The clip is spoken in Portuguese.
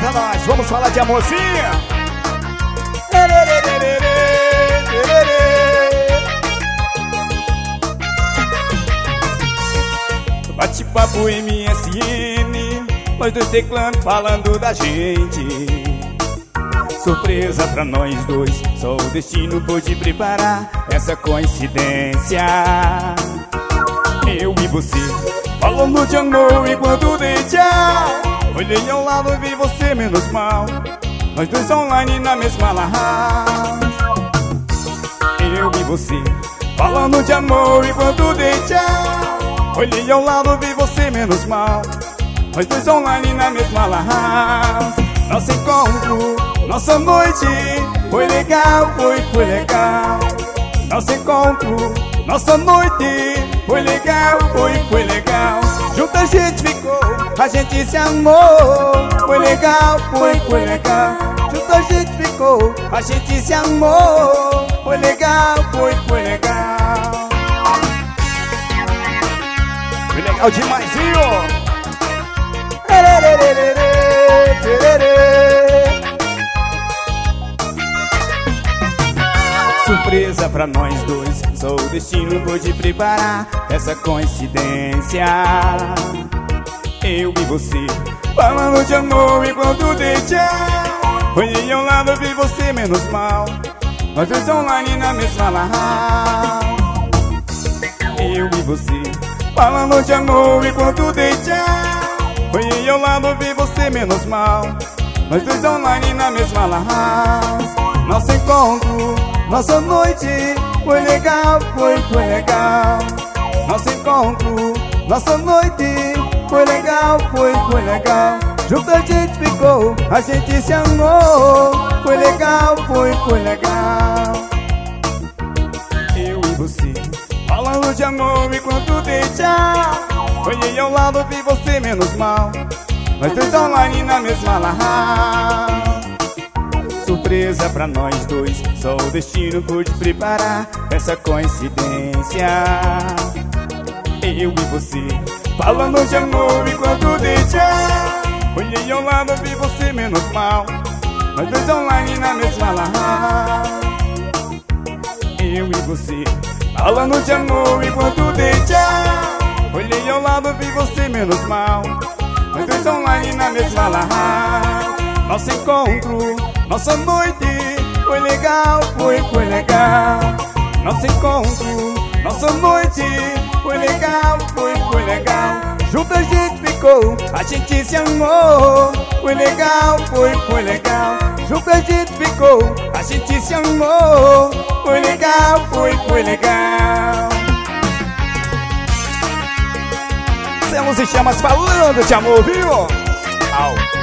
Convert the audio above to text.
pra nós. Vamos falar de amorzinho. Bate-papo MSN, nós dois teclando falando da gente. Surpresa pra nós dois, só o destino pôde preparar essa coincidência. Eu e você falando de amor enquanto dei tchau. Olhei ao lado e vi você menos mal. Nós dois online na mesma house. Eu e você falando de amor enquanto dei tchau. Olhei ao lado e vi você menos mal. Nós dois online na mesma house. Nosso encontro, nossa noite foi legal, foi legal. Nosso encontro, nossa noite foi legal, foi legal. Junto a gente ficou, a gente se amou. Foi legal, foi legal. Junto a gente ficou, a gente se amou. Foi legal, foi legal. Foi legal demais, viu? Surpresa pra nós dois, só o destino pôde preparar essa coincidência. Eu e você falando de amor enquanto dei tchau. Olhei ao lado, vi você menos mal. Nós dois online na mesma house. Eu e você falando de amor enquanto dei tchau. Olhei ao lado, vi você menos mal. Nós dois online na mesma house. Nosso encontro, nossa noite foi legal, foi legal. Nosso encontro, nossa noite foi legal, foi legal. Junto a gente ficou, a gente se amou. Foi legal, foi legal. Eu e você falando de amor enquanto dei tchau. Olhei ao lado, vi você menos mal. Nós dois online na mesma house. Surpresa pra nós dois, só o destino pôde preparar essa coincidência. Eu e você falando de amor enquanto dei tchau. Olhei ao lado, vi você menos mal. Nós dois online na mesma house. Eu e você falando de amor enquanto dei tchau. Olhei ao lado, vi você menos mal. Nós dois online na mesma house. Nosso encontro, nossa noite foi legal, foi legal. Nosso encontro, nossa noite foi legal, foi legal. Junto a gente ficou, a gente se amou. Foi legal, foi legal. Junto a gente ficou, a gente se amou. Foi legal, foi legal. Céus e chamas falando de amor, viu? Au.